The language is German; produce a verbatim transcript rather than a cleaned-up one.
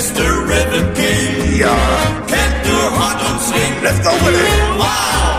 Mister Rhythm King. Ja. Kette, Hot und Swing. Let's go with it. Wow.